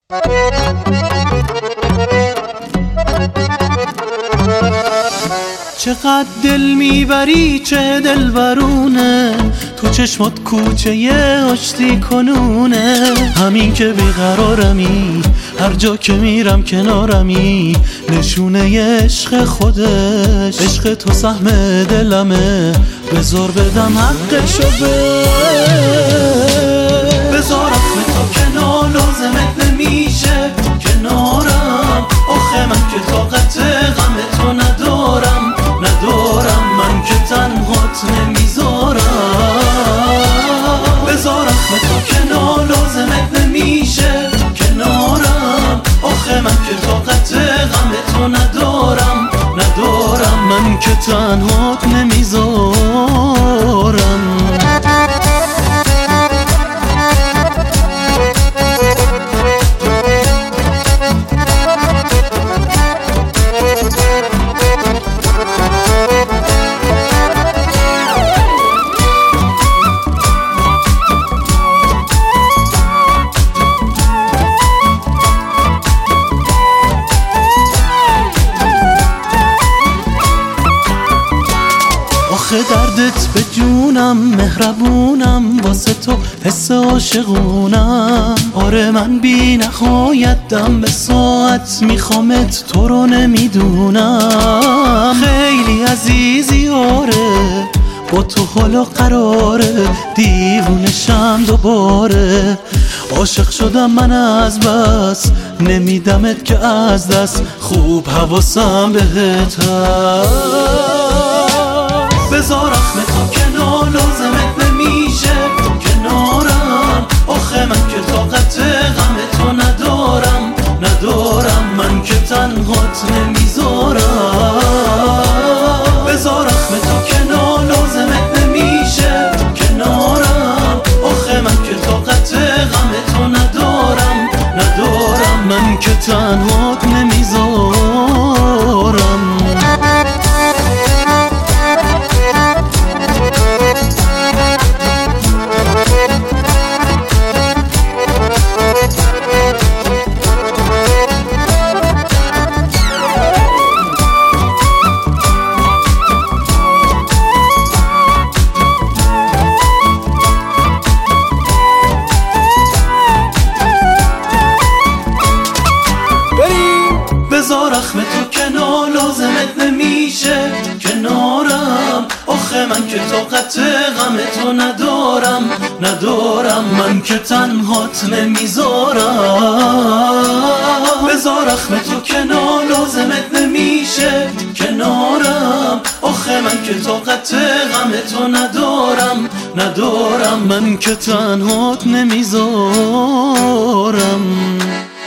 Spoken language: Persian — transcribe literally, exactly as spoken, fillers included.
چقدر دل میبری چه دلبرونه، تو چشمات کوچه یه آشتی کنونه. همین که بیقرارمی، هر جا که میرم کنارمی، نشونه عشق خودش. عشق تو سهم دلمه، بذار بدم حقشو به بذار رخم تو کنار، لازمت نمیشه کنارم. آخه من که طاقت غم تو ندارم ندارم، من که تنهات نمیذارم. بذار رخم تو کنار، لازمت نمیشه کنارم. آخه من که طاقت غم تو ندارم ندارم، من که تنهات نمیذارم. آخه دردت به جونم، مهربونم، واسه تو حس عاشقونم. آره من بی نهایت دم به ساعت میخوامت، تو رو نمیدونم. خیلی عزیزی آره، با تو حالا قراره، دیوونشم دوباره. عاشق شدم من از بس، نمیدمت که از دست، خوب حواسم بهت هست. بذار رخم تو کنار، لازمت نمیشه کنارم. آخه من که طاقت غم تو ندارم ندارم، من که تنهات نمیذارم. بذار رخم تو کنار، لازمت نمیشه کنارم. آخه من که طاقت غم تو ندارم ندارم، من که تنهات نمیذارم. بذار رخم تو کنار، لازمت نمیشه کنارم. آخه من که طاقت غم تو ندارم ندارم، من که تنهات نمیذارم. بذار رخم تو کنار، لازمت نمیشه کنارم. آخه من که طاقت غم تو ندارم ندارم، من که تنهات نمیذارم.